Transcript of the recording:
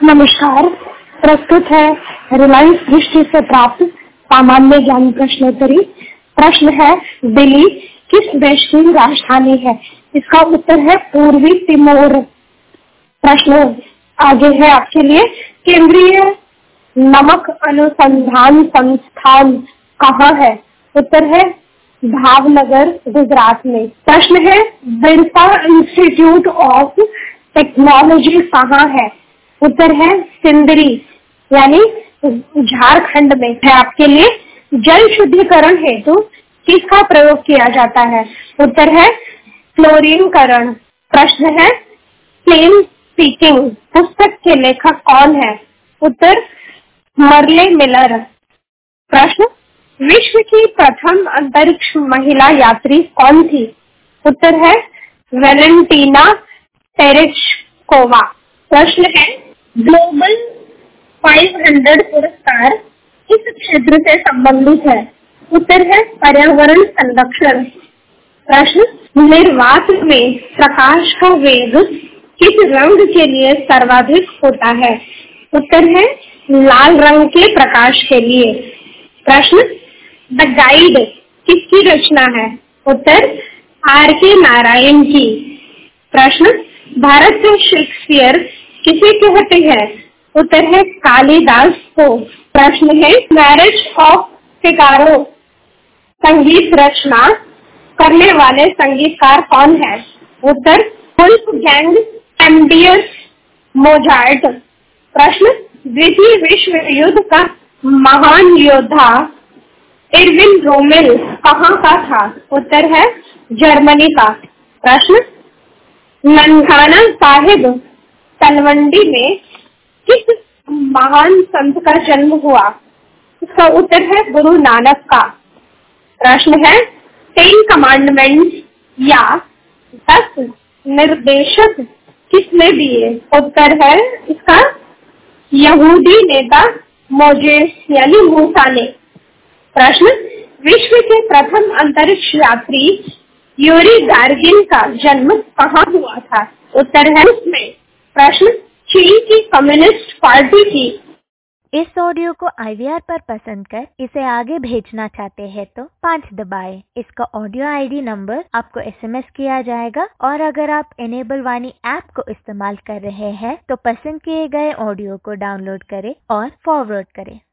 नमस्कार। प्रस्तुत है रिलायंस दृष्टि से प्राप्त सामान्य ज्ञान प्रश्नोत्तरी। प्रश्न है, दिल्ली किस देश की राजधानी है? इसका उत्तर है पूर्वी तिमोर। प्रश्न आगे है आपके लिए, केंद्रीय नमक अनुसंधान संस्थान कहाँ है? उत्तर है भावनगर, गुजरात में। प्रश्न है, बिरसा इंस्टीट्यूट ऑफ टेक्नोलॉजी कहाँ है? उत्तर है सिंदरी यानी झारखंड में है। आपके लिए, जल शुद्धिकरण हेतु किसका प्रयोग किया जाता है? उत्तर है क्लोरीनकरण। प्रश्न है, प्लेन स्पीकिंग पुस्तक के लेखक कौन है? उत्तर मर्ले मिलर। प्रश्न, विश्व की प्रथम अंतरिक्ष महिला यात्री कौन थी? उत्तर है वेलेंटीना तेरेश्कोवा। प्रश्न है, ग्लोबल 500 पुरस्कार किस क्षेत्र से संबंधित है? उत्तर है पर्यावरण संरक्षण। प्रश्न, निर्वात में प्रकाश का वेग किस रंग के लिए सर्वाधिक होता है? उत्तर है लाल रंग के प्रकाश के लिए। प्रश्न, द गाइड किसकी रचना है? उत्तर R.K. नारायण की। प्रश्न, भारत से शेक्सपियर किसे कहते हैं? उत्तर है कालिदास को। प्रश्न है, मैरिज ऑफ फिगारो संगीत रचना करने वाले संगीतकार कौन है? उत्तर वुल्फगैंग एमेडियस मोजार्ट। प्रश्न, द्वितीय विश्व युद्ध का महान योद्धा इरविन रोमेल कहाँ का था? उत्तर है जर्मनी का। प्रश्न, ननकाना साहिब तलवंडी में किस महान संत का जन्म हुआ? इसका उत्तर है गुरु नानक का। प्रश्न है, 10 कमांडमेंट्स या 10 निर्देशक किसने दिए? उत्तर है इसका यहूदी नेता मोजेस यानी मूसा ने। प्रश्न, विश्व के प्रथम अंतरिक्ष यात्री यूरी गार्गिन का जन्म कहाँ हुआ था? उत्तर है उसमें। प्रश्न, चीन की कम्युनिस्ट पार्टी की। इस ऑडियो को IVR पर पसंद कर इसे आगे भेजना चाहते हैं तो 5 दबाएं। इसका ऑडियो ID नंबर आपको SMS किया जाएगा और अगर आप एनेबल वाणी ऐप को इस्तेमाल कर रहे हैं तो पसंद किए गए ऑडियो को डाउनलोड करें और फॉरवर्ड करें।